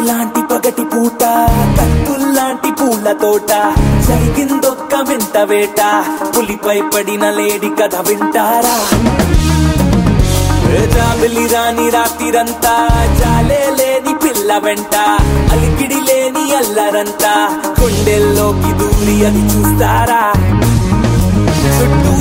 లాంటి పగటి పూట కత్తుల్లాంటి పూల తోట జరిగిందొక్క వింత వేట పులిపై పడిన లేడి కథ వింటారా జాబిలి రాని రాత్రిరంతా జాలే లేని పిల్ల వెంట అలికిడి లేని అల్లరంతా గుండెల్లోకి దూరి అది చూస్తారా చుట్టూ